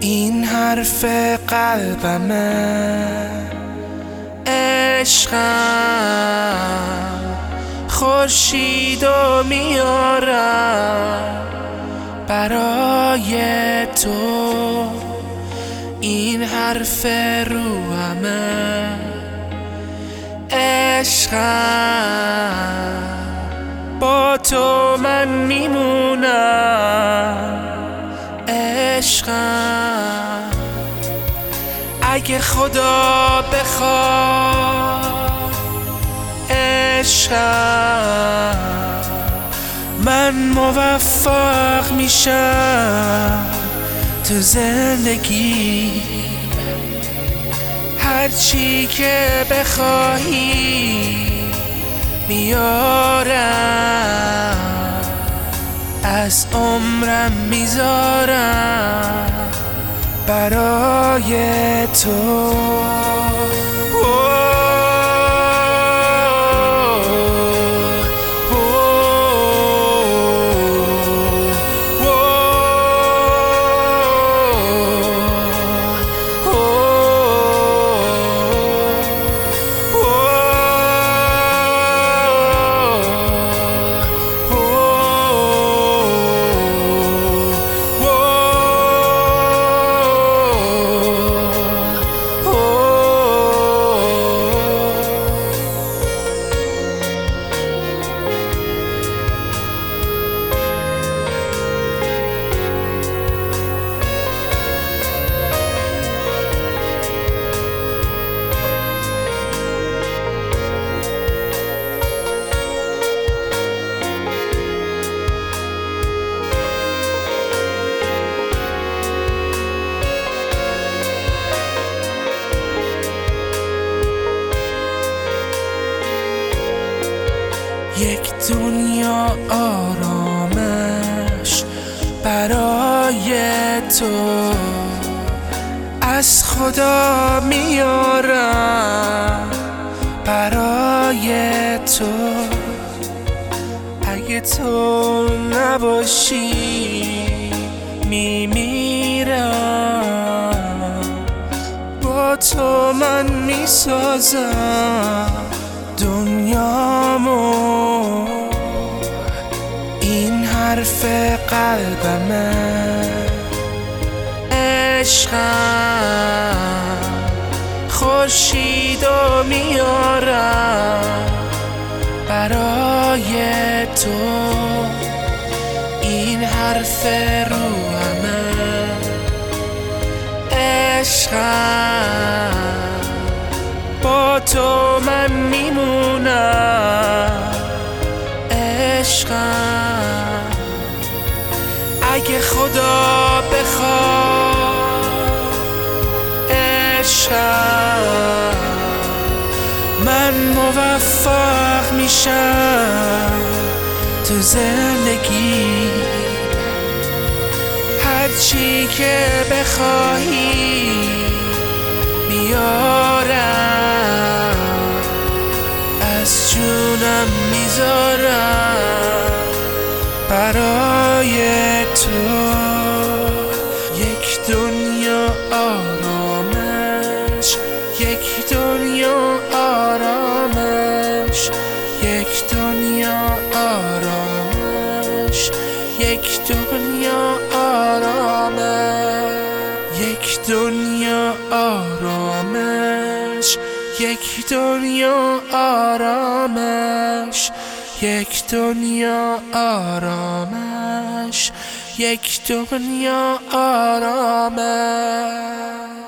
این حرف قلبمه، عشقم خورشیدو میارم برای تو. این حرف روحمه، عشقم با تو من میمونم. عشقم اگه خدا بخواد، عشقم من موفق میشم تو زندگی. هرچی که بخواهی میارم، از عمرم میذارم برای تو. یک دنیا آرامش برای تو، از خدا میارم برای تو. اگه تو نباشی میمیرم، با تو من میسازم دنیامو. این حرف قلبمه، عشقم خورشیدو میارم برای تو. این حرف روحمه، عشقم با تو من میمونم. عشقم اگه خدا بخواد، عشقم من موفق میشم تو زندگی. هرچی که بخواهی میارم، از جونم میذارم برای تو. یک دنیا آرامش، یک دنیا آرامش، یک دنیا آرامش، یک دنیا آرامش، یک دنیا آرامش، یک دنیا آرامش، یک دنیا آرامش، یک دنیا آرامش.